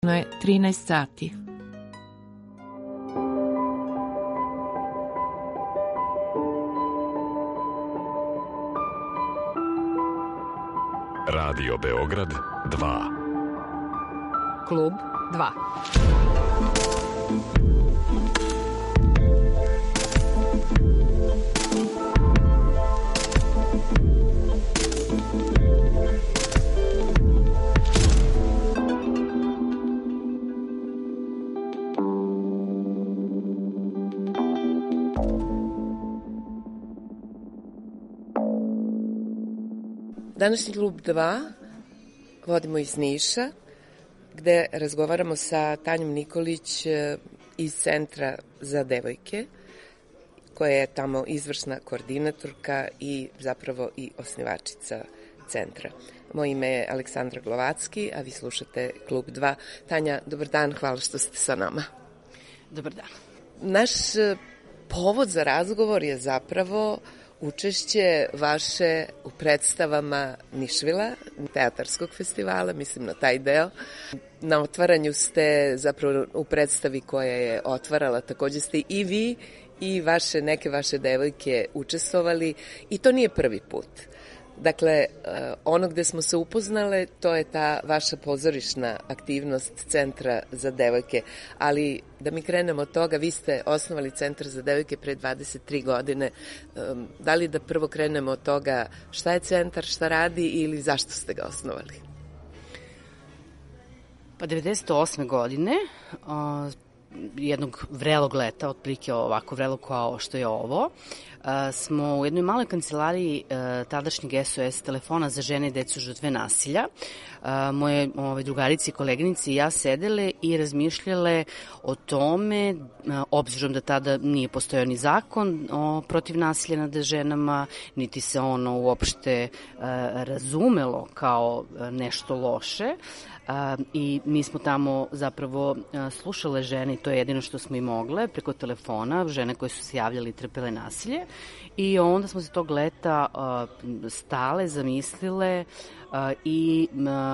Je 13 sati. Radio Beograd 2. Klub 2. Današnji klub 2 vodimo iz Niša, gde razgovaramo sa Tanjom Nikolić iz Centra za devojke, koja je tamo izvršna koordinatorka i zapravo i osnivačica centra. Moje ime je Aleksandra Glovacki, a vi slušate Klub 2. Tanja, dobar dan, hvala što ste sa nama. Dobar dan. Naš povod za razgovor je zapravo učešće vaše u predstavama Nišvila, teatarskog festivala, mislim na taj deo. Na otvaranju ste zapravo u predstavi koja je otvarala, takođe ste i vi i neke vaše devojke učestvovali i to nije prvi put. Dakle, ono gde smo se upoznale, to je ta vaša pozorišna aktivnost Centra za devojke, ali da mi krenemo od toga, vi ste osnovali Centar za devojke pre 23 godine. Da li da prvo krenemo od toga šta je centar, šta radi ili zašto ste ga osnovali? Pa 98. godine, jednog vrelog leta, otprilike ovako vrelo kao što je ovo, smo u jednoj maloj kancelariji tadašnjeg SOS telefona za žene i decu žrtve nasilja. Moje drugarice i koleginice i ja sedele i razmišljale o tome, obzirom da tada nije postojao ni zakon protiv nasilja nad ženama, niti se ono uopšte razumelo kao nešto loše. I mi smo tamo zapravo slušale žene i to je jedino što smo i mogle preko telefona, žene koje su se javljale i trpele nasilje i onda smo se tog leta stale, zamislile i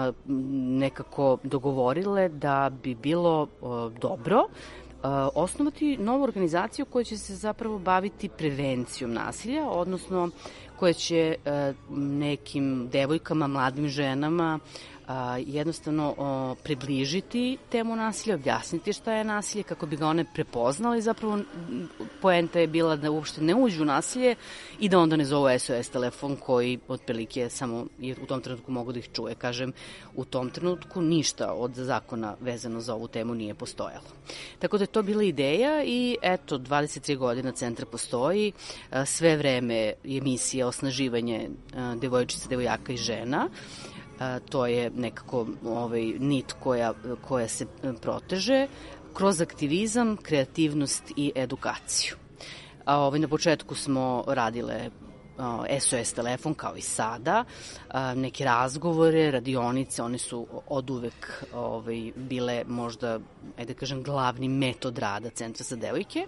nekako dogovorile da bi bilo dobro osnovati novu organizaciju koja će se zapravo baviti prevencijom nasilja, odnosno koja će nekim devojkama, mladim ženama jednostavno približiti temu nasilja, objasniti šta je nasilje, kako bi ga one prepoznale. Zapravo poenta je bila da uopšte ne uđu u nasilje i da onda ne zovu SOS telefon koji otprilike samo u tom trenutku mogu da ih čuje. Kažem, u tom trenutku ništa od zakona vezano za ovu temu nije postojalo. Tako da je to bila ideja i eto, 23 godina centar postoji, sve vreme je misija osnaživanje devojčica, devojaka i žena. To je nekako nit koja se proteže kroz aktivizam, kreativnost i edukaciju. Na početku smo radile SOS telefon kao i sada, neke razgovore, radionice, one su oduvek bile možda, ajde da kažem, glavni metod rada Centra za devojke.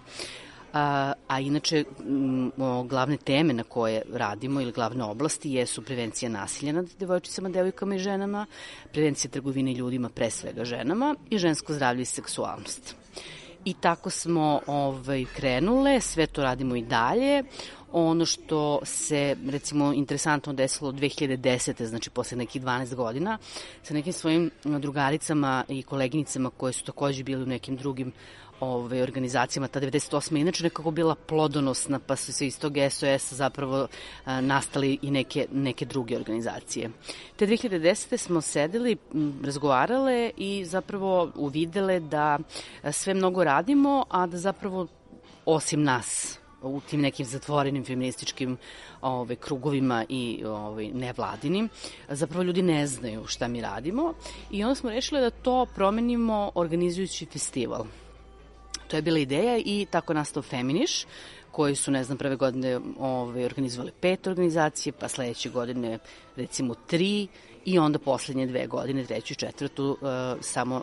A inače glavne teme na koje radimo ili glavne oblasti jesu prevencija nasilja nad devojčicama, devojkama i ženama, prevencija trgovine ljudima, pre svega ženama, i žensko zdravlje i seksualnost. I tako smo krenule, sve to radimo i dalje. Ono što se, recimo, interesantno desilo 2010. znači posle nekih 12 godina, sa nekim svojim drugaricama i koleginicama koje su takođe bili u nekim drugim organizacijama, ta 98. inače nekako bila plodonosna, pa su se iz tog SOS-a zapravo nastali i neke druge organizacije. Te 2010. smo sedeli, razgovarale i zapravo uvidele da sve mnogo radimo, a da zapravo osim nas u tim nekim zatvorenim feminističkim krugovima i nevladinim, zapravo ljudi ne znaju šta mi radimo i onda smo rešili da to promenimo organizujući festival. To je bila ideja i tako nastao Feminiš, koji su, prve godine organizovali 5 organizacije, pa sledeće godine recimo 3 i onda poslednje 2 godine, 3. i 4. samo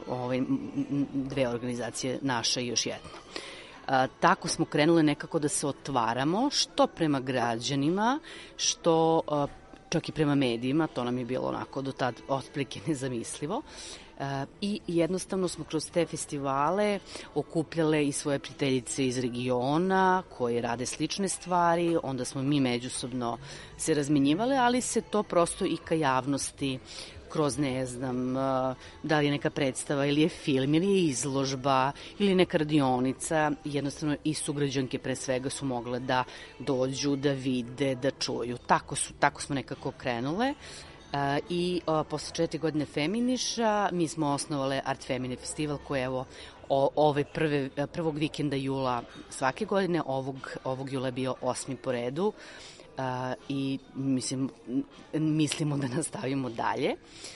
2 organizacije, naša i još jedna. Tako smo krenule nekako da se otvaramo, što prema građanima, što čak i prema medijima, to nam je bilo onako do tad otprilike nezamislivo. I jednostavno smo kroz te festivale okupljale i svoje prijateljice iz regiona koje rade slične stvari, onda smo mi međusobno se razmenjivale, ali se to prosto i ka javnosti kroz, ne znam, da li je neka predstava ili je film ili je izložba ili neka radionica, jednostavno i sugrađanke pre svega su mogle da dođu, da vide, da čuju. Tako smo nekako krenule. I posle 4 godine Feminiša mi smo osnovale Art Femini festival koji evo ove prvog vikenda jula svake godine, ovog jula je bio 8. po redu i mislimo da nastavimo dalje.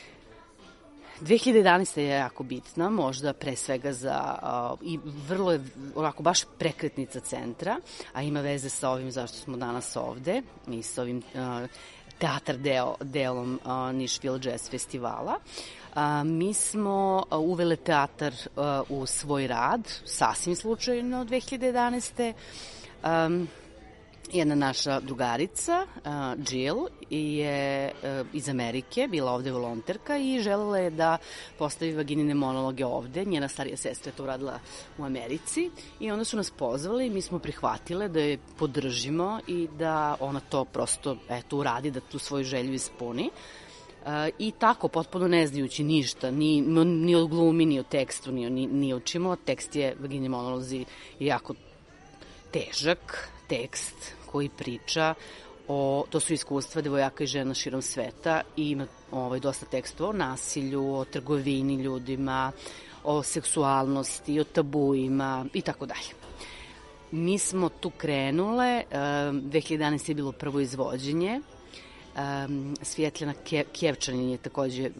2011. je jako bitna, možda pre svega i vrlo je ovako baš prekretnica centra, a ima veze sa ovim zašto smo danas ovde i sa ovim teatar delom Nišvil Jazz festivala. Mi smo uvele teatar u svoj rad, sasvim slučajno 2011. Jedna naša drugarica, Jill, je iz Amerike, bila ovde volonterka i želela je da postavi vaginine monologe ovde. Njena starija sestra je to uradila u Americi i onda su nas pozvali, mi smo prihvatile da je podržimo i da ona to prosto uradi, da tu svoju želju ispuni. I tako, potpuno ne znajući ništa, ni o glumi, ni o tekstu, ni o čemu. Tekst je, vaginini monolozi, jako težak tekst koji priča to su iskustva devojaka i žena širom sveta i ima dosta tekstova o nasilju, o trgovini ljudima, o seksualnosti, o tabuima i tako dalje. Mi smo tu krenule, 2011. je bilo prvo izvođenje, Svjetljana Kjevčanin je takođe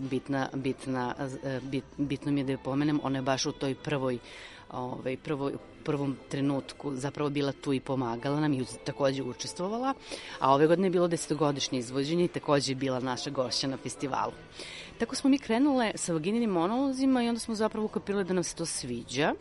bitno mi je da je pomenem, ona je baš u toj prvom trenutku zapravo bila tu i pomagala nam i takođe učestvovala, a ove godine je bilo 10-godišnje izvođenje i takođe je bila naša gošća na festivalu. Tako smo mi krenule sa vagininim monolozima i onda smo zapravo ukapirali da nam se to sviđa,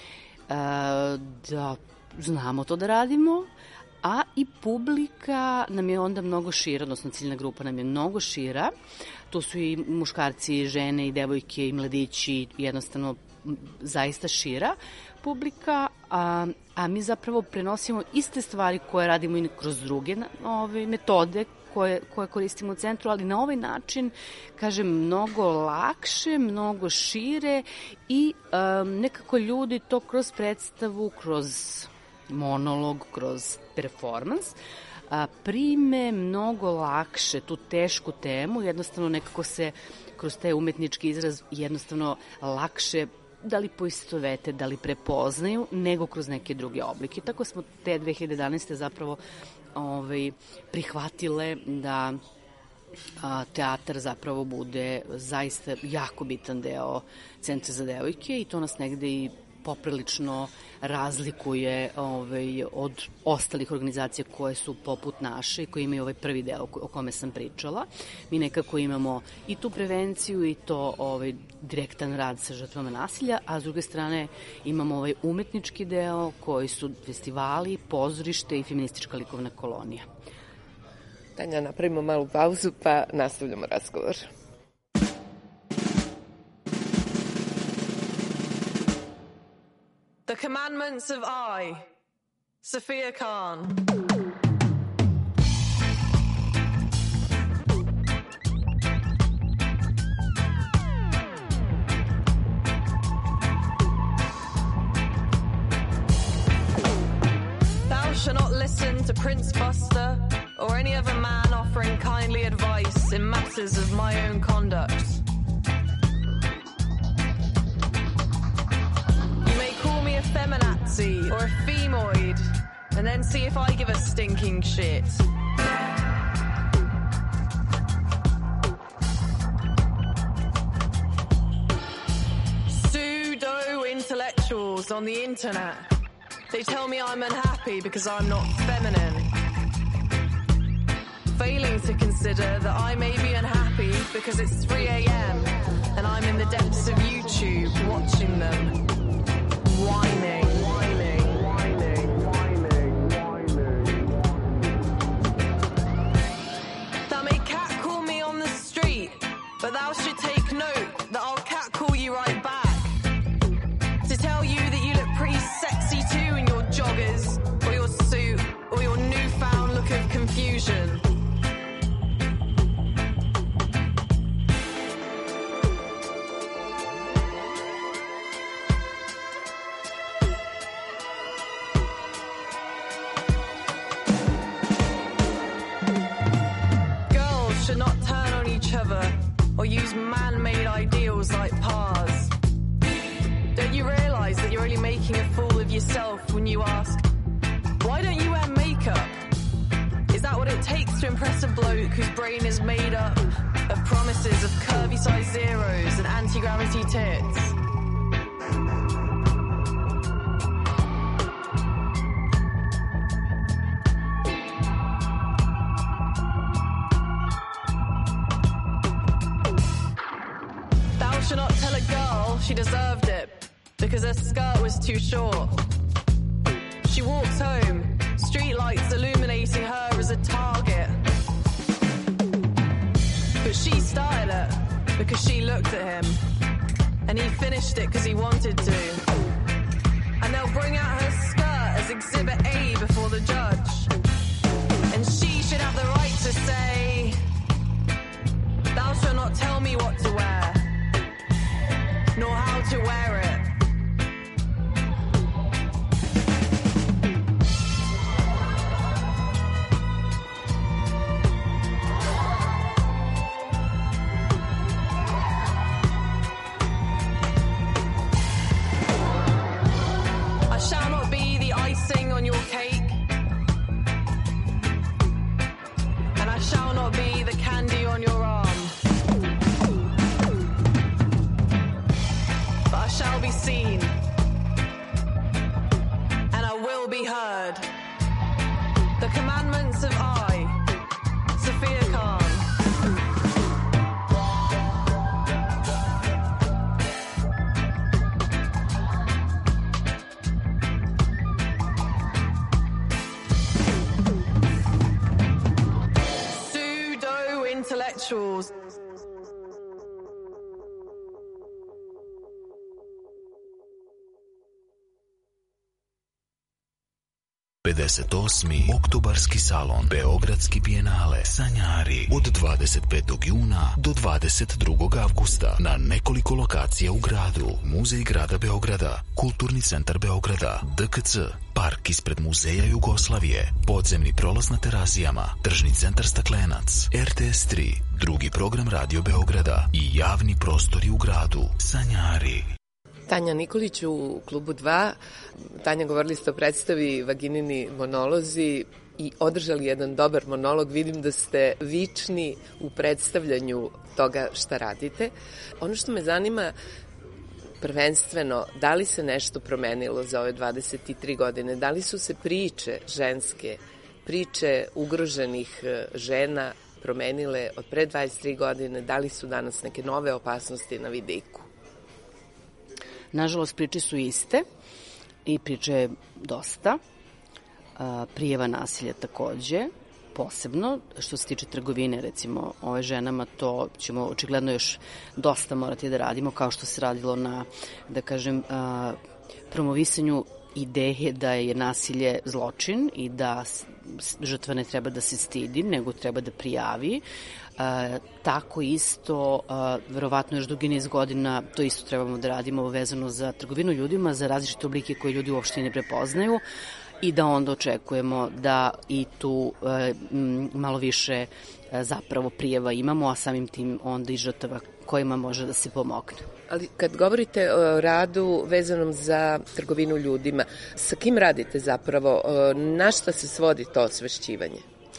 da znamo to da radimo, a i publika nam je onda mnogo šira, odnosno ciljna grupa nam je mnogo šira. Tu su i muškarci, i žene, i devojke, i mladići, jednostavno zaista šira publika, a mi zapravo prenosimo iste stvari koje radimo i kroz druge metode koje koristimo u centru, ali na ovaj način, kažem, mnogo lakše, mnogo šire i nekako ljudi to kroz predstavu, kroz monolog, kroz performans, prime mnogo lakše tu tešku temu, jednostavno nekako se kroz taj umetnički izraz jednostavno lakše da li poistovete, da li prepoznaju, nego kroz neke druge oblike. Tako smo te 2011. zapravo prihvatile da teatar zapravo bude zaista jako bitan deo Centra za devojke i to nas negde i poprilično razlikuje od ostalih organizacija koje su poput naše i koje imaju ovaj prvi deo o kome sam pričala. Mi nekako imamo i tu prevenciju i to direktan rad sa žrtvama nasilja, a s druge strane imamo ovaj umetnički deo koji su festivali, pozorište i feministička likovna kolonija. Tanja, napravimo malu pauzu pa nastavljamo razgovor. The Commandments of I, Sophia Khan. Thou shalt not listen to Prince Buster or any other man offering kindly advice in matters of my own conduct. Feminazi or a femoid, and then see if I give a stinking shit. Pseudo-intellectuals on the internet. They tell me I'm unhappy because I'm not feminine. Failing to consider that I may be unhappy because it's 3 a.m. and I'm in the depths of YouTube watching them. Whining, whining, whining, whining, whining. That may catch use man-made ideals like pars. Don't you realize that you're only making a fool of yourself when you ask, why don't you wear makeup? Is that what it takes to impress a bloke whose brain is made up of promises of curvy size zeros and anti-gravity tits? Thou shalt not tell a girl she deserved it because her skirt was too short. She walks home, streetlights illuminating her as a target. But she started it because she looked at him, and he finished it because he wanted to. And they'll bring out her skirt as Exhibit A before the judge. And she should have the right to say, thou shalt not tell me what to wear, nor how to wear it. On your cake, and I shall not be the candy on your arm, but I shall be seen, and I will be heard. The commandments of I, Sophia Khan. Intellectuals. Oktobarski salon, Beogradski bijenale, Sanjari, od 25. juna do 22. avgusta na nekoliko lokacija u gradu. Muzej grada Beograda, Kulturni centar Beograda, DKC, park ispred Muzeja Jugoslavije, podzemni prolaz na Terazijama, tržni centar Staklenac, RTS 3, drugi program Radio Beograda i javni prostori u gradu. Sanjari. Tanja Nikolić u Klubu 2. Tanja, govorili ste o predstavi Vaginini monolozi i održali jedan dobar monolog. Vidim da ste vični u predstavljanju toga šta radite. Ono što me zanima prvenstveno, da li se nešto promenilo za ove 23 godine? Da li su se priče ženske, priče ugroženih žena promenile od pre 23 godine? Da li su danas neke nove opasnosti na vidiku? Nažalost, priče su iste i priče je dosta. Prijava nasilja takođe, posebno. Što se tiče trgovine, recimo, ove ženama, to ćemo očigledno još dosta morati da radimo, kao što se radilo na, da kažem, promovisanju ideje da je nasilje zločin i da žrtva ne treba da se stidi, nego treba da prijavi. Tako isto, verovatno još dugi niz godina, to isto trebamo da radimo vezano za trgovinu ljudima, za različite oblike koje ljudi uopšte ne prepoznaju i da onda očekujemo da i tu malo više zapravo prijava imamo, a samim tim onda i žrtava kojima može da se pomogne. Ali kad govorite o radu vezanom za trgovinu ljudima, sa kim radite zapravo? Na šta se svodi to osvešćivanje?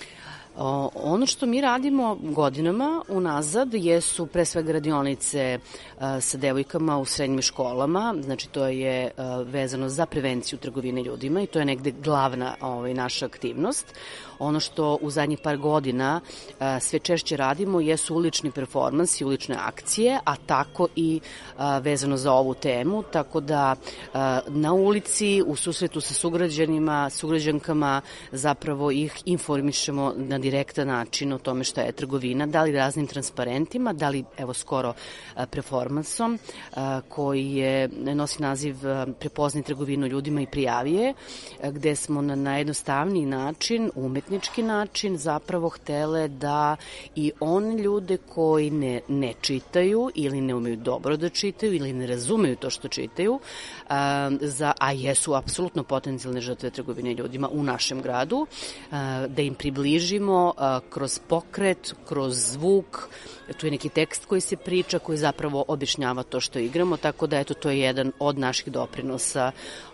Ono što mi radimo godinama unazad jesu pre svega radionice sa devojkama u srednjim školama, znači to je vezano za prevenciju trgovine ljudima i to je negde glavna naša aktivnost. Ono što u zadnjih par godina sve češće radimo jesu ulični performansi, ulične akcije, a tako i vezano za ovu temu, tako da na ulici, u susretu sa sugrađanima, sugrađankama, zapravo ih informišemo na direktan način o tome šta je trgovina, da li raznim transparentima, da li evo skoro performansom koji nosi naziv Prepoznaj trgovinu ljudima i prijavi je, gde smo na najjednostavniji način, umetnički način, zapravo htele da i one ljude koji ne čitaju ili ne umeju dobro da čitaju ili ne razumeju to što čitaju, a jesu apsolutno potencijalne žrtve trgovine ljudima u našem gradu, da im približimo igramo kroz pokret, kroz zvuk, tu je neki tekst koji se priča, koji zapravo objašnjava to što igramo, tako da eto, to je jedan od naših doprinosa,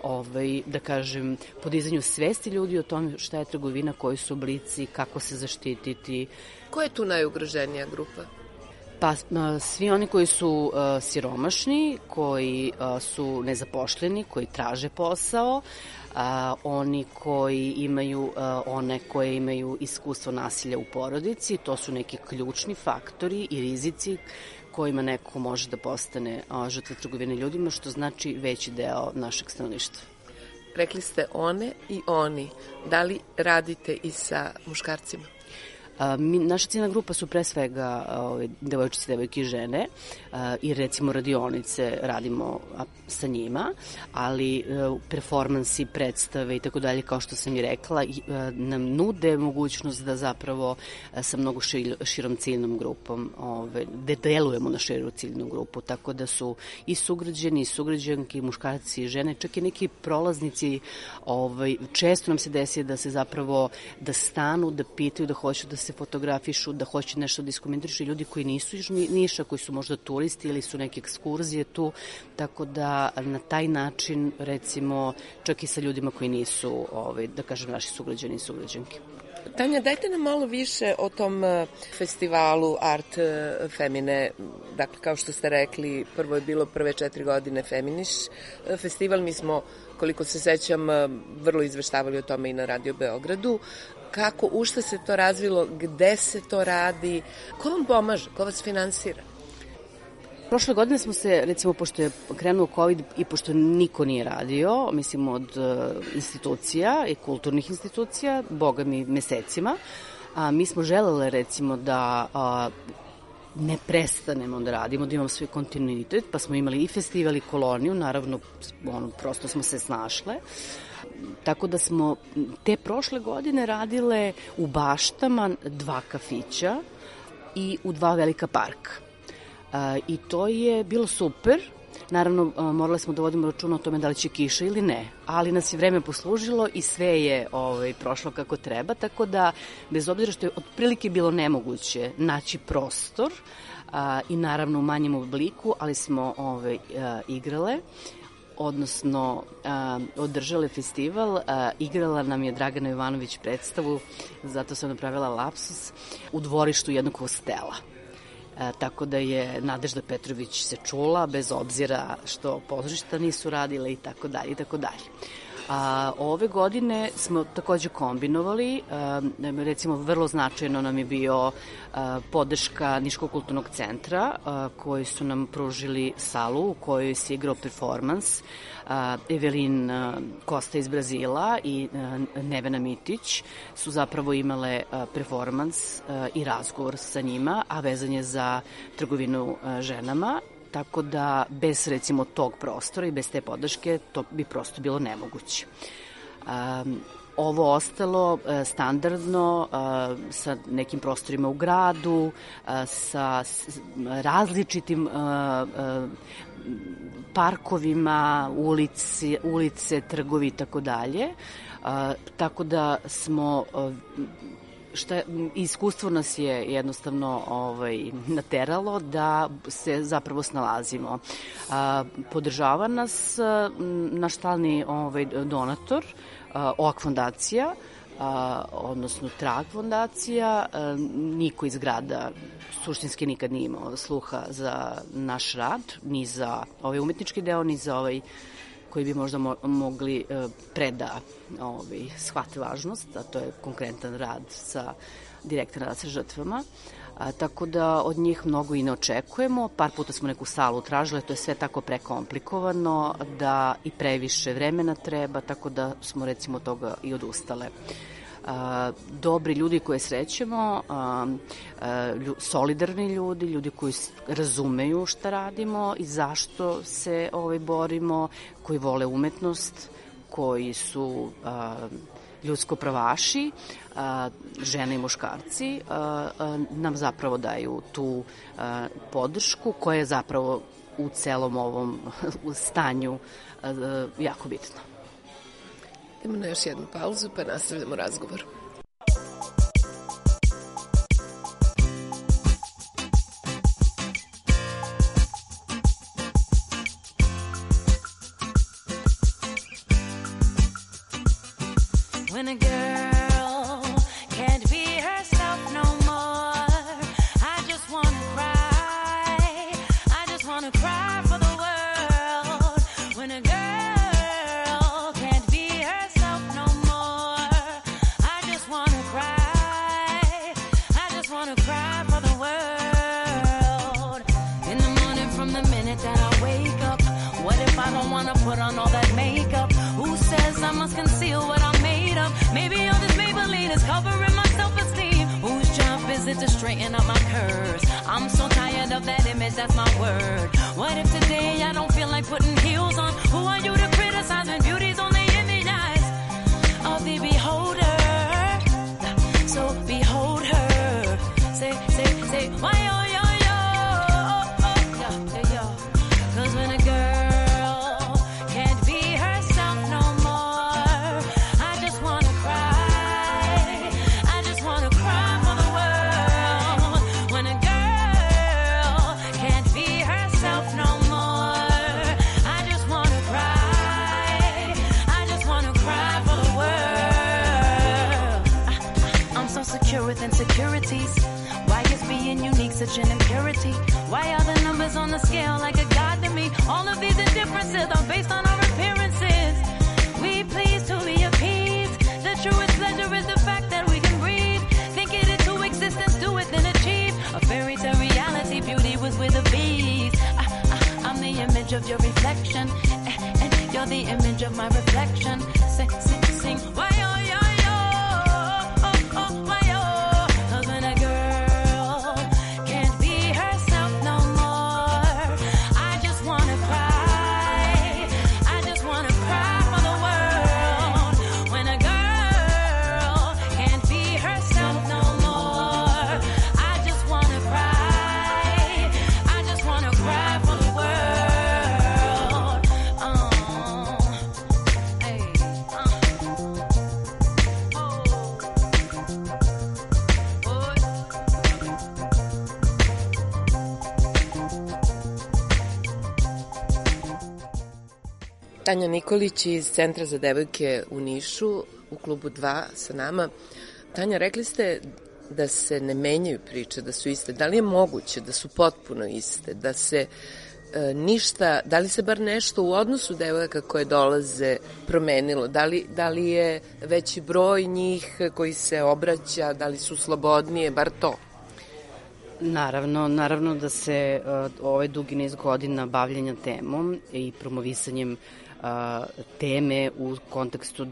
da kažem, podizanju svesti ljudi o tome šta je trgovina, koji su oblici, kako se zaštititi. Ko je tu najugroženija grupa? Pa svi oni koji su siromašni, koji su nezaposleni, koji traže posao, oni koji imaju, one koje imaju iskustvo nasilja u porodici, to su neki ključni faktori i rizici kojima neko može da postane žrtva trgovine ljudima, što znači veći deo našeg stanovništva. Rekli ste one i oni. Da li radite i sa muškarcima? Naša ciljna grupa su pre svega devojčice, devojke i žene i recimo radionice radimo sa njima, ali performansi, predstave i tako dalje, kao što sam i rekla, nam nude mogućnost da zapravo sa mnogo širom ciljnom grupom da delujemo na širu ciljnu grupu, tako da su i sugrađeni, i sugrađanki, i muškarci i žene, čak i neki prolaznici, često nam se desi da se zapravo da stanu, da pitaju, da hoću da se fotografišu, da hoće nešto da iskomentarišu, ljudi koji nisu iz Niša, koji su možda turisti ili su neke ekskurzije tu, tako da na taj način, recimo, čak i sa ljudima koji nisu, da kažem, naši sugrađani i sugrađanke. Tanja, dajte nam malo više o tom festivalu Art Femine. Dakle, kao što ste rekli, prvo je bilo prve 4 godine Feminiš festival. Mi smo, koliko se sećam, vrlo izveštavali o tome i na Radio Beogradu. Kako, u šta se to razvilo, gde se to radi, ko vam pomaže, ko vas finansira? Prošle godine smo se, recimo, pošto je krenuo COVID i pošto niko nije radio, mislim od institucija i kulturnih institucija, boga mi mesecima, mi smo želele, recimo, da ne prestanemo da radimo, da imamo svoj kontinuitet, pa smo imali i festival i koloniju, naravno, prosto smo se snašle. Tako da smo te prošle godine radile u baštama 2 kafića i u 2 velika parka. I to je bilo super. Naravno, morali smo da vodimo računa o tome da li će kiša ili ne, ali nas je vreme poslužilo i sve je prošlo kako treba, tako da, bez obzira što je otprilike bilo nemoguće naći prostor i naravno u manjem obliku, ali smo igrale, odnosno održale festival. Igrala nam je Dragana Jovanović predstavu, zato sam napravila lapsus, u dvorištu jednog hostela. Tako da je Nadežda Petrović se čula, bez obzira što pozorišta nisu radile i tako dalje i tako dalje. Ove godine smo takođe kombinovali, recimo vrlo značajno nam je bio podrška Niškog kulturnog centra, koji su nam pružili salu u kojoj se igrao performans. Evelin Kosta iz Brazila i Nevena Mitić su zapravo imale performans i razgovor sa njima, a vezan je za trgovinu ženama. Tako da bez, recimo, tog prostora i bez te podrške to bi prosto bilo nemoguće. Ovo ostalo standardno sa nekim prostorima u gradu, sa različitim parkovima, ulice, trgovi i tako dalje. Tako da smo... iskustvo nas je jednostavno nateralo da se zapravo snalazimo. Podržava nas naš stalni donator, OAK fondacija, odnosno Trag fondacija. Niko iz grada suštinski nikad nije imao sluha za naš rad, ni za ovaj umetnički deo, ni za ovaj koji bi možda mogli preda shvate važnost, a to je konkretan rad direktan rad sa žrtvama. Tako da od njih mnogo i ne očekujemo. Par puta smo neku salu tražile, to je sve tako prekomplikovano da i previše vremena treba, tako da smo recimo od toga i odustale. Dobri ljudi koje srećemo, solidarni ljudi, ljudi koji razumeju šta radimo i zašto se borimo, koji vole umetnost, koji su ljudsko pravaši, žene i muškarci, nam zapravo daju tu podršku koja je zapravo u celom ovom stanju jako bitna. Idemo na još jednu pauzu pa nastavljamo razgovor. when a girl can't be herself no more. I just wanna cry. I just wanna cry for the world. When a girl can't be herself no more. I just wanna cry. I just wanna cry for the world. In the morning from the minute that I wake up, what if I don't wanna put on all that makeup? Who says I must conceal what I'm made of? Maybe all this Maybelline is covering my self-esteem. Whose job is it to straighten up my curves? I'm so tired of that image, that's my word. What if today I don't feel like putting heels on? Who are you to criticize when beauty's only in the eyes of the beholder? So behold her. Say, why yo, yo, yo? Yeah. 'Cause when a girl can't be herself no more, I just wanna cry. I just wanna cry for the world. When a girl can't be herself no more, I just wanna cry. I just wanna cry for the world. I'm so secure with insecurities. Why is being unique such an impurity? Why are the numbers on the scale like a god to me? All of these indifferences are based on our appearances. We please to be appeased. The truest pleasure is the fact that we can breathe. Think it into existence, do it then achieve. A fairy tale reality, beauty was with a beast. I'm the image of your reflection, and you're the image of my reflection. Sing, why yo, yo, yo, why yo? 'Cause when a girl can't be herself no more, I just wanna cry. I just wanna cry for the world. When a girl can't be herself no more, I just wanna cry. I just wanna cry for the world. Hey, Tanja Nikolić iz Centra za devojke u Nišu, u klubu 2 sa nama. Tanja, rekli ste da se ne menjaju priče, da su iste. Da li je moguće da su potpuno iste, da se ništa, da li se bar nešto u odnosu devojaka koje dolaze promenilo? Da li je veći broj njih koji se obraća, da li su slobodnije, bar to? Naravno da se ovaj dugi niz godina bavljenja temom i promovisanjem teme u kontekstu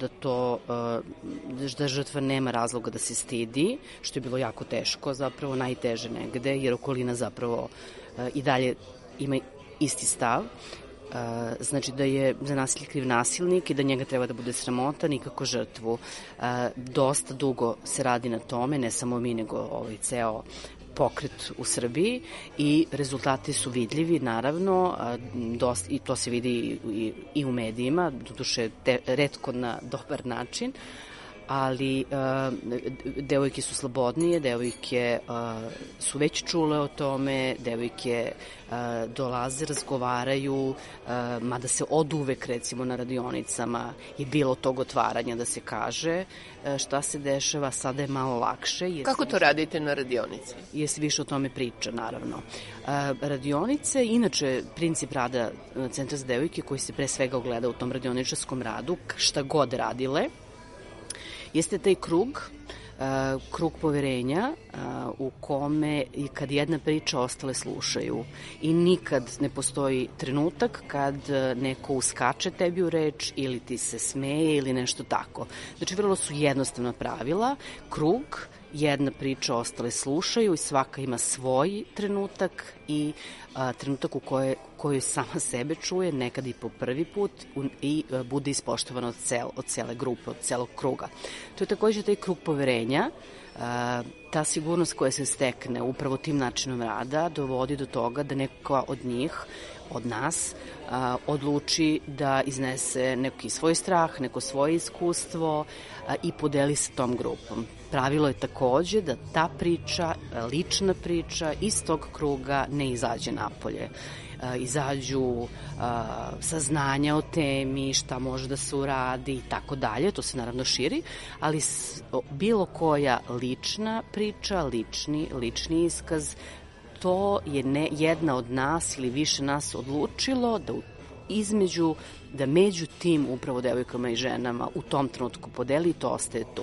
da žrtva nema razloga da se stidi, što je bilo jako teško, zapravo najteže negde, jer okolina zapravo i dalje ima isti stav. Znači da je za nasilje kriv nasilnik i da njega treba da bude sramota, nikako žrtvu. Dosta dugo se radi na tome, ne samo mi, nego ceo pokret u Srbiji i rezultati su vidljivi, naravno, i to se vidi i u medijima, doduše retko na dobar način, ali devojke su slobodnije, devojke su već čule o tome, devojke dolaze, razgovaraju, mada se oduvek, recimo, na radionicama je bilo tog otvaranja da se kaže šta se dešava, sada je malo lakše. Kako to radite na radionici? Jer se više o tome priča, naravno. Radionice, inače, princip rada Centra za devojke, koji se pre svega ogleda u tom radioničarskom radu, šta god radile, jeste taj krug poverenja u kome i kad jedna priča ostale slušaju i nikad ne postoji trenutak kad neko uskače tebi u reč ili ti se smeje ili nešto tako. Znači, vrlo su jednostavna pravila, krug, jedna priča ostale slušaju i svaka ima svoj trenutak i trenutak u kojoj sama sebe čuje, nekad i po prvi put i bude ispoštovano od cele grupe, od celog kruga. To je takođe taj krug poverenja. Ta sigurnost koja se stekne upravo tim načinom rada dovodi do toga da neka od njih, od nas, odluči da iznese neki svoj strah, neko svoje iskustvo i podeli se tom grupom. Pravilo je takođe da ta priča, lična priča iz tog kruga ne izađe napolje. izađu saznanja o temi, šta može da se uradi i tako dalje, to se naravno širi, ali bilo koja lična priča, lični iskaz, to je jedna od nas ili više nas odlučilo da među tim upravo devojkama i ženama u tom trenutku podeli i to ostaje tu.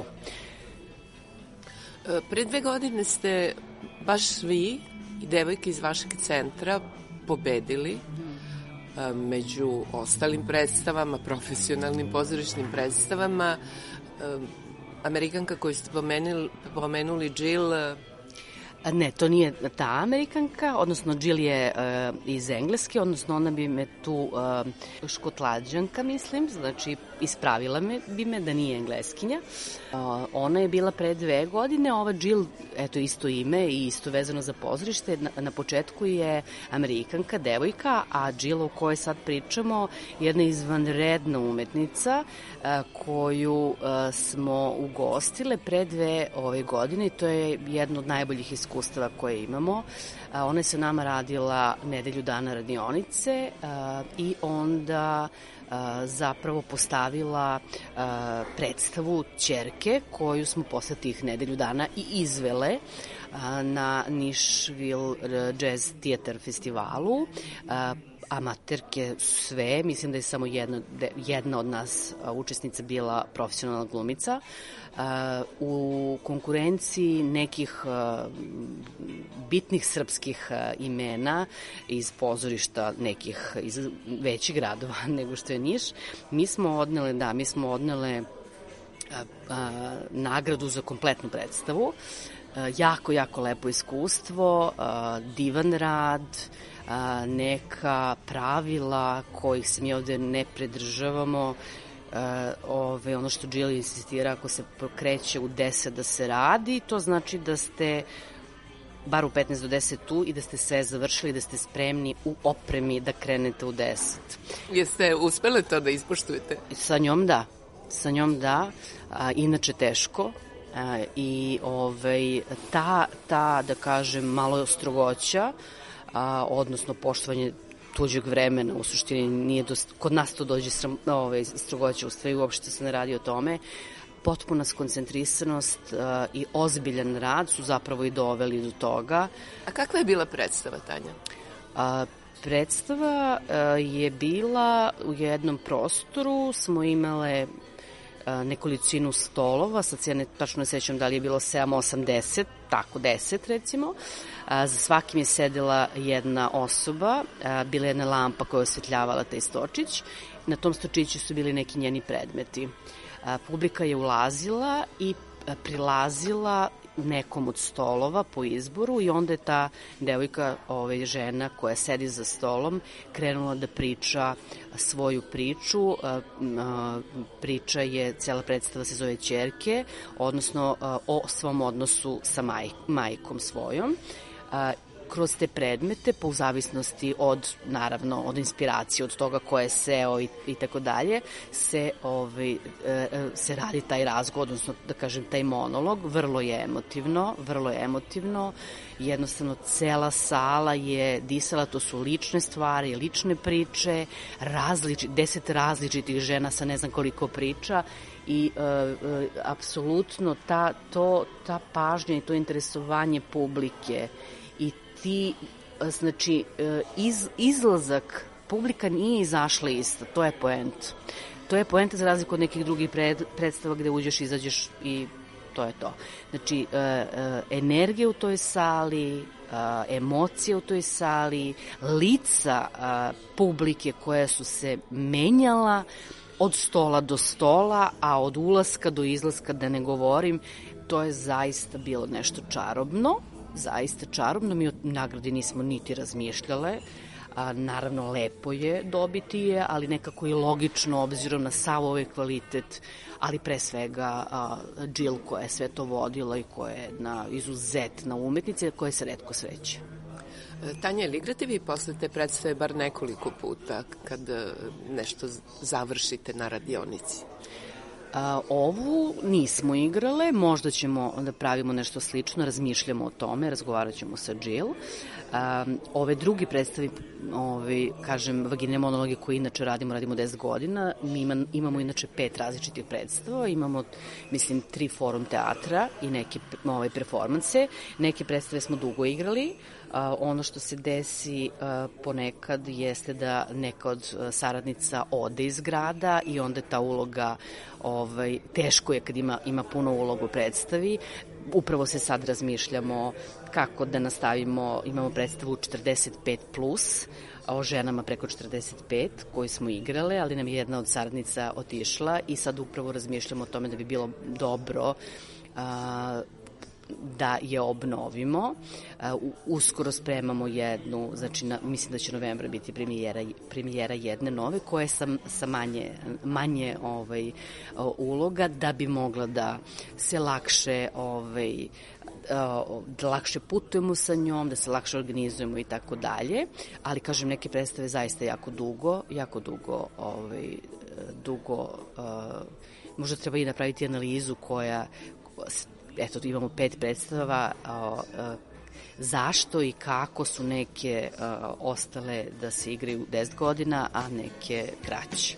Pre 2 godine ste baš vi i devojke iz vašeg centra pobedili među ostalim predstavama, profesionalnim pozorišnim predstavama. Amerikanka koju ste pomenuli, Jill... Ne, to nije ta Amerikanka, odnosno Jill je iz Engleske, odnosno ona bi me tu Škotlađanka, mislim, znači ispravila bi me da nije Engleskinja. Ona je bila pre 2 godine, ova Jill, eto isto ime i isto vezano za pozorište, na početku je Amerikanka, devojka, a Jill o kojoj sad pričamo je jedna izvanredna umetnica koju smo ugostile pre 2 godine i to je jedno od najboljih iskustava koje imamo. Ona je sa nama radila nedelju dana radionice i onda zapravo postavila predstavu Ćerke koju smo posle tih nedelju dana i izvele na Nashville Jazz Theater festivalu. Amaterke sve, mislim da je samo jedna od nas učesnica bila profesionalna glumica. U konkurenciji nekih bitnih srpskih imena iz pozorišta nekih iz većih gradova nego što je Niš, mi smo odnele nagradu za kompletnu predstavu. Jako lepo iskustvo, divan rad, neka pravila kojih se mi ovde ne pridržavamo. Ono što Jill insistira, ako se kreće u 10 da se radi, to znači da ste bar u 15 do 10 tu i da ste sve završili, da ste spremni u opremi da krenete u 10. Jeste uspele to da ispoštujete? Sa njom da, inače teško. I ta, da kažem, malo strogoća, odnosno poštovanje tuđeg vremena, u suštini nije kod nas to dođe strogoća, u stvari uopšte se ne radi o tome. Potpuna skoncentrisanost i ozbiljan rad su zapravo i doveli do toga. A kakva je bila predstava, Tanja? Predstava je bila u jednom prostoru, smo imale nekolicinu stolova, sad se ja tačno ne sećam da li je bilo 7, 8, 10, tako 10 recimo. Za svakim je sedela jedna osoba, bila je jedna lampa koja je osvetljavala taj stočić. Na tom stočiću su bili neki njeni predmeti. Publika je ulazila i prilazila nekom od stolova po izboru i onda je ta devojka, žena koja sedi za stolom, krenula da priča svoju priču. Priča je, cijela predstava se zove Ćerke, odnosno o svom odnosu sa majkom svojom. Kroz te predmete, po zavisnosti od inspiracije, od toga ko je seo i tako dalje, se radi taj razgovor, odnosno da kažem taj monolog. Vrlo je emotivno. Jednostavno, cela sala je disala, to su lične stvari, lične priče, 10 različitih žena sa ne znam koliko priča i apsolutno ta pažnja i to interesovanje publike i znači, izlazak, publika nije izašla isto, to je poenta. To je poenta za razliku od nekih drugih predstava gde uđeš, izađeš i to je to. Znači, energija u toj sali, emocije u toj sali, lica publike koje su se menjala od stola do stola, a od ulaska do izlaska da ne govorim, to je zaista bilo nešto čarobno. Zaista čarobno, mi o nagradi nismo niti razmišljale, naravno lepo je dobiti je, ali nekako i logično obzirom na sav ovaj kvalitet, ali pre svega Jill koja je sve to vodila i koja je jedna izuzetna umetnica koja se retko sreće. Tanja, ili igrate vi posle te predstave bar nekoliko puta kad nešto završite na radionici? Ovu nismo igrale, možda ćemo da pravimo nešto slično, razmišljamo o tome, razgovarat ćemo sa Jill. Ove drugi predstavi, kažem, vagine monologe koje inače radimo 10 godina, mi imamo inače 5 različitih predstava, imamo, mislim, 3 forum teatra i neke performanse, neke predstave smo dugo igrali. Ono što se desi ponekad jeste da neka od saradnica ode iz grada i onda ta uloga, teško je kad ima puno ulogu u predstavi. Upravo se sad razmišljamo kako da nastavimo, imamo predstavu 45+, o ženama preko 45 koju smo igrale, ali nam je jedna od saradnica otišla i sad upravo razmišljamo o tome da bi bilo dobro da je obnovimo. Uskoro spremamo jednu, znači mislim da će novembra biti premijera jedne nove koje sa manje uloga, da bi mogla da se lakše da lakše putujemo sa njom, da se lakše organizujemo i tako dalje, ali kažem, neke predstave zaista jako dugo možda treba i napraviti analizu koja, eto, imamo 5 predstava, zašto i kako su neke ostale da se igraju 10 godina, a neke kraće.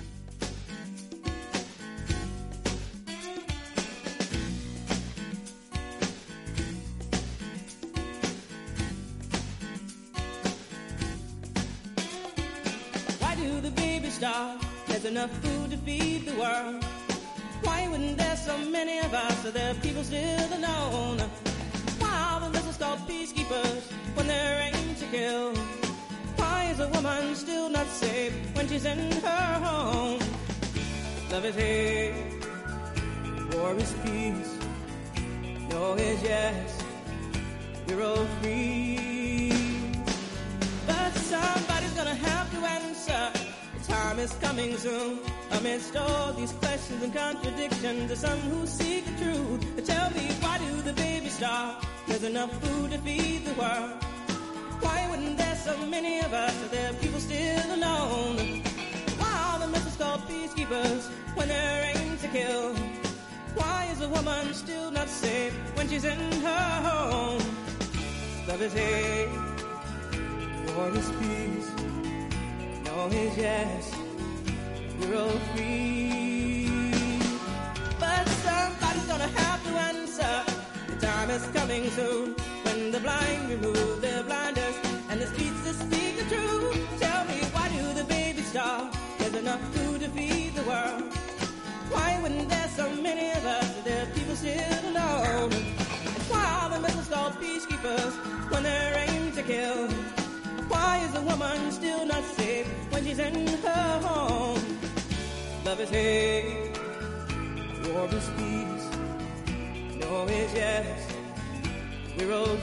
Why do the baby starve? There's enough food to feed the world. Why wouldn't there so many of us so there are people still alone? Why are the missiles called peacekeepers when they're aimed to kill? Why is a woman still not safe when she's in her home? Love is hate, war is peace. No is yes, we're all free. But somebody's gonna have to answer. Time is coming soon. Amidst all these questions and contradictions, there's some who seek the truth. But tell me, why do the babies starve? There's enough food to feed the world. Why wouldn't there so many of us so there are people still alone? Why are the missiles called peacekeepers when they're aimed to kill? Why is a woman still not safe when she's in her home? Love is hate, war is peace. No is yes, we're all free. But somebody's gonna have to answer. The time is coming soon when the blind remove their blinders and the streets that speak the truth. Tell me, why do the babies starve? There's enough food to feed the world. Why wouldn't there so many of us so there are people still alone? And why are the missiles called peacekeepers when they're aimed to kill? Why is a woman still not safe when she's in her home? Love is hate, war is peace. No is yes, we're all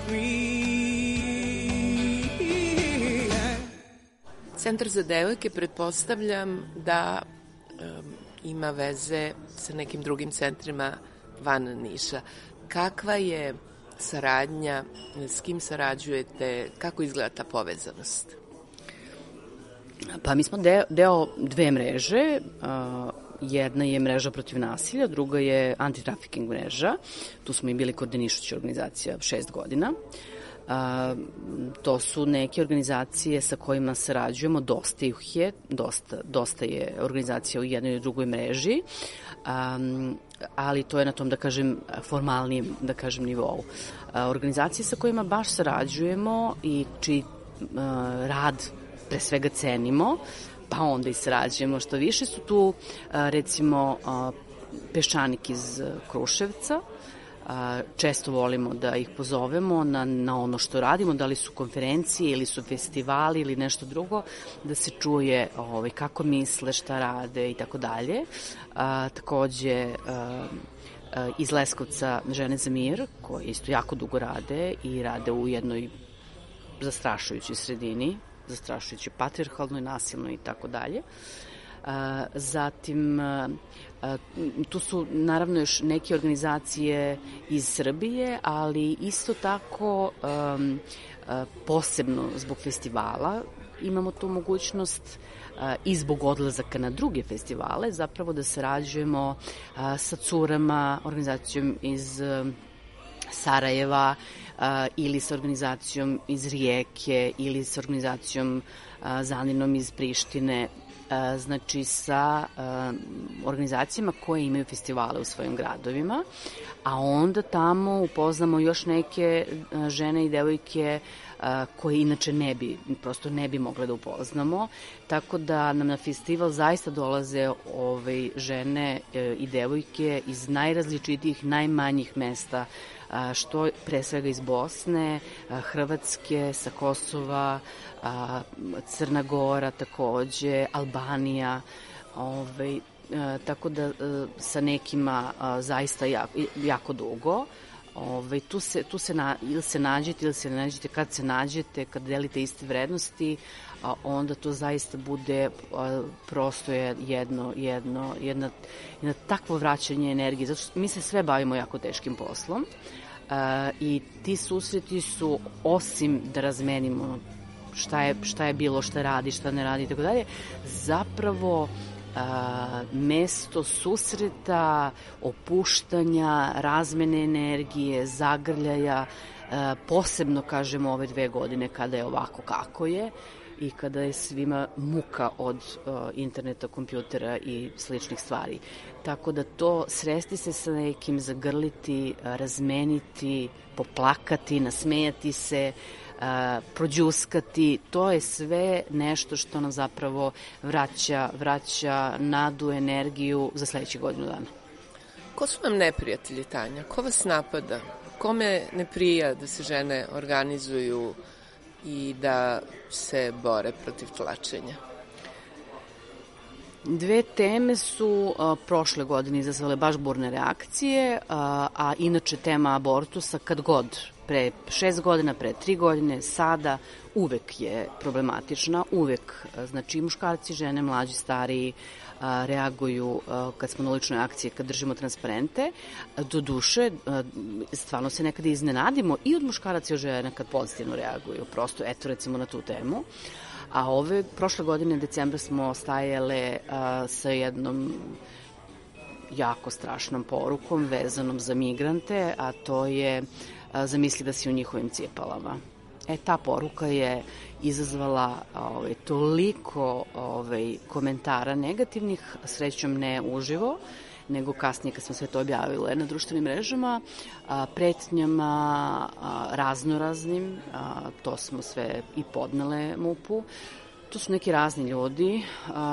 free. Centar za devojke, pretpostavljam da ima veze sa nekim drugim centrima van Niša. Kakva je saradnja, s kim sarađujete, kako izgleda ta povezanost? Pa mi smo deo 2 mreže. Jedna je mreža protiv nasilja, druga je anti-trafficking mreža. Tu smo i bili koordinišuća organizacija 6 godina. To su neke organizacije sa kojima sarađujemo, dosta je organizacija u jednoj i drugoj mreži, ali to je na tom, da kažem, formalnijem, da kažem, nivou. Organizacije sa kojima baš sarađujemo i čiji rad pre svega cenimo, pa onda i sarađujemo što više, su tu recimo Peščanik iz Kruševca. Često volimo da ih pozovemo na ono što radimo, da li su konferencije ili su festivali ili nešto drugo, da se čuje kako misle, šta rade i tako dalje. Takođe iz Leskovca Žene za mir, koje isto jako dugo rade i rade u jednoj zastrašujućoj sredini, zastrašujućoj patrijarhalnoj, nasilnoj i tako dalje. Zatim, tu su naravno još neke organizacije iz Srbije, ali isto tako posebno zbog festivala imamo tu mogućnost i zbog odlazaka na druge festivale, zapravo da sarađujemo sa curama, organizacijom iz Sarajeva ili sa organizacijom iz Rijeke ili sa organizacijom Zaninom iz Prištine, znači sa organizacijama koje imaju festivale u svojim gradovima, a onda tamo upoznamo još neke žene i devojke koje inače prosto ne bi mogle da upoznamo, tako da nam na festival zaista dolaze žene i devojke iz najrazličitijih, najmanjih mesta, što pre svega iz Bosne, Hrvatske, sa Kosova, Crna Gora takođe, Albanija, tako da sa nekima zaista jako dugo. Tu se ili se nađete ili se ne nađete. Kad se nađete, kad delite iste vrednosti, onda to zaista bude prosto jedno takvo vraćanje energije. Zato što mi se sve bavimo jako teškim poslom i ti susreti su, osim da razmenimo šta je bilo, šta radi, šta ne radi i tako dalje, zapravo mesto susreta, opuštanja, razmene energije, zagrljaja, posebno, kažemo, ove 2 godine kada je ovako kako je i kada je svima muka od interneta, kompjutera i sličnih stvari. Tako da to, sresti se sa nekim, zagrliti, razmeniti, poplakati, nasmejati se, prođuskati, to je sve nešto što nam zapravo vraća nadu, energiju za sledećih godinu dana. Ko su nam neprijatelji, Tanja? Ko vas napada? Kome ne prija da se žene organizuju i da se bore protiv tlačenja? 2 teme su prošle godine izazvale baš burne reakcije, a inače tema abortusa kad god, pre 6 godina, pre 3 godine, sada uvek je problematična, uvek, znači i muškarci, žene, mlađi, stariji reaguju kad smo na uličnoj akciji, kad držimo transparente. Do duše, stvarno se nekada iznenadimo i od muškaraca i od žena kad pozitivno reaguju, prosto, eto, recimo na tu temu. A prošle godine, decembra, smo stajale sa jednom jako strašnom porukom vezanom za migrante, a to je zamisli da si u njihovim cipelama. Ta poruka je izazvala toliko komentara negativnih, srećom ne uživo, nego kasnije kad smo sve to objavile na društvenim mrežama, pretnjama raznoraznim, to smo sve i podnele MUP-u. To su neki razni ljudi,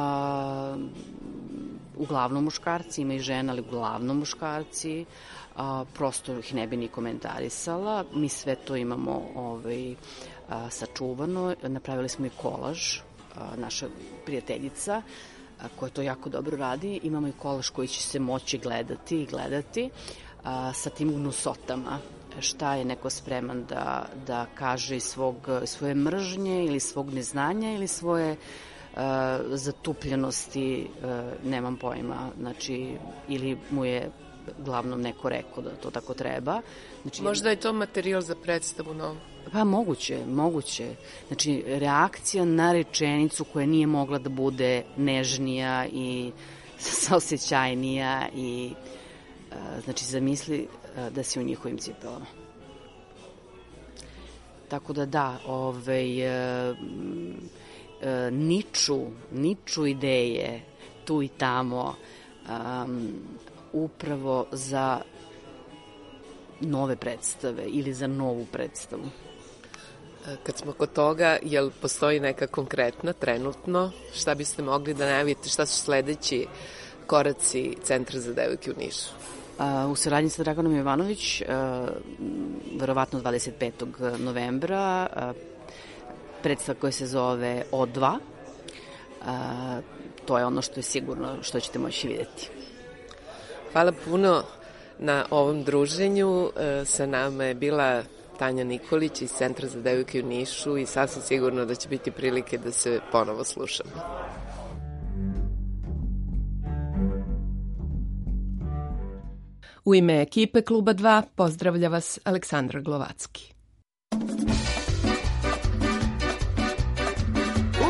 uglavnom muškarci, ima i žena, ali uglavnom muškarci, prosto ih ne bi ni komentarisala. Mi sve to imamo sačuvano, napravili smo i kolaž, naša prijateljica koja to jako dobro radi, imamo i kolaž koji će se moći gledati sa tim gnusotama, šta je neko spreman da kaže iz svoje mržnje ili svog neznanja ili svoje zatupljenosti, nemam pojma, znači, ili mu je glavnom neko rekao da to tako treba. Znači, možda je to materijal za predstavu novu? Pa moguće. Znači, reakcija na rečenicu koja nije mogla da bude nežnija i saosećajnija i znači, zamisli da si u njihovim cipelama. Tako da, niču ideje tu i tamo upravo za nove predstave ili za novu predstavu. Kad smo kod toga, jel postoji neka konkretna, trenutno, šta biste mogli da najavite, šta su sledeći koraci Centra za devojke u Nišu? U saradnji sa Draganom Jovanović, verovatno 25. novembra, predstava koja se zove O2. To je ono što je sigurno što ćete moći vidjeti. Hvala puno na ovom druženju. Sa nama je bila Tanja Nikolić iz Centra za devojke u Nišu i sasvim sigurno da će biti prilike da se ponovo slušamo. U ime ekipe Kluba 2 pozdravlja vas Aleksandra Glovacki.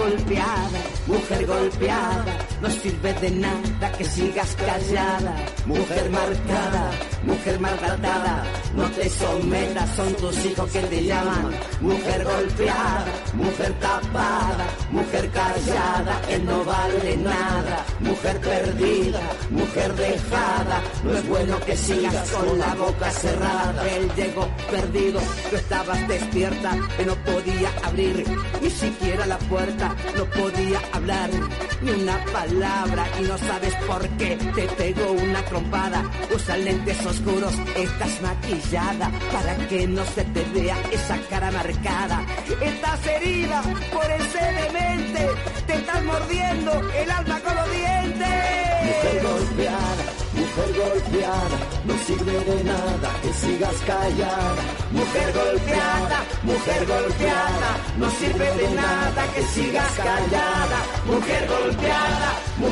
golpeada, no sirve de nada que sigas callada. Mujer marcada, mujer maltratada, no te sometas, son tus hijos que te llaman. Mujer golpeada, mujer tapada, mujer callada, él no vale nada. Mujer perdida, mujer dejada, no es bueno que sigas con la boca cerrada. Él llegó perdido, tú estabas despierta, él no podía abrir ni siquiera la puerta, no podía hablar ni una palabra y no sabes por qué te pegó una trompada. Usa lentes oscuros, estás maquillada para que no se te vea esa cara marcada. Estás herida por ese demente, te estás mordiendo el alma con los dientes. Mujer golpeada, no sirve de nada que sigas callada. Mujer golpeada, no sirve de nada que sigas callada. Mujer golpeada,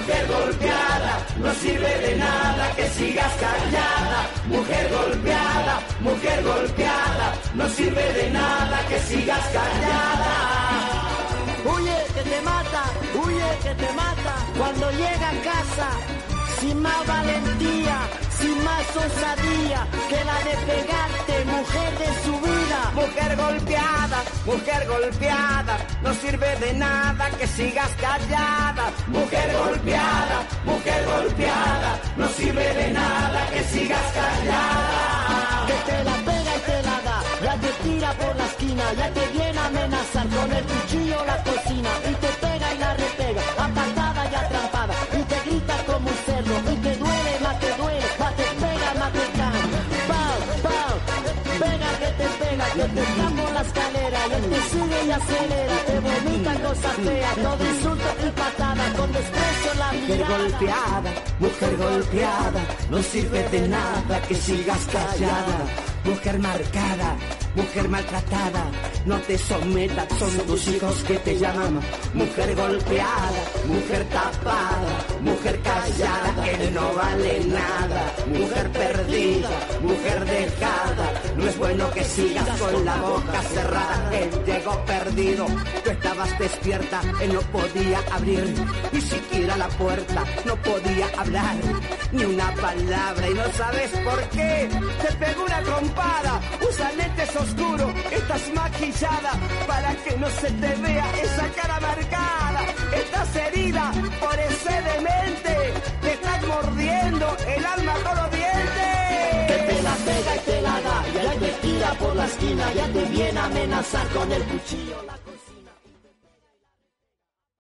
no sirve de nada que sigas callada. Mujer golpeada, no sirve de nada que sigas callada. Huye que te mata, cuando llega a casa, sin más valentía, sin más osadía, que la de pegarte, mujer de su vida. Mujer golpeada, no sirve de nada que sigas callada. Mujer golpeada, no sirve de nada que sigas callada. Que te la pega y te la da, ya te tira por la esquina, ya te viene a amenazar con el cuchillo la cocina, y te pega y la repega, apartada y atrampada, y te grita como un cerdo, y te duele, más te pega, más te can. Pau, pega que te está por la escalera, y él te sigue y acelera, te vomita cosas feas, todo insulto y patada, con desprecio la mirada. Mujer golpeada, no sirve de nada que sigas callada. Mujer marcada, mujer maltratada, no te sometas, son tus hijos que te llaman. Mujer golpeada, mujer tapada, mujer callada, él no vale nada. Mujer perdida, mujer dejada, no es bueno que sigas con la boca cerrada. Él llegó perdido, tú estabas despierta, él no podía abrir ni siquiera la puerta, no podía hablar ni una palabra y no sabes por qué. Te pegó una trompada, usa lentes oscuros, estás maquillada para que no se te vea esa cara marcada. Estás herida por ese demente, te estás mordiendo el alma con los dientes. Que te la pega y te la da, ya te tira por la esquina, ya te viene a amenazar con el cuchillo la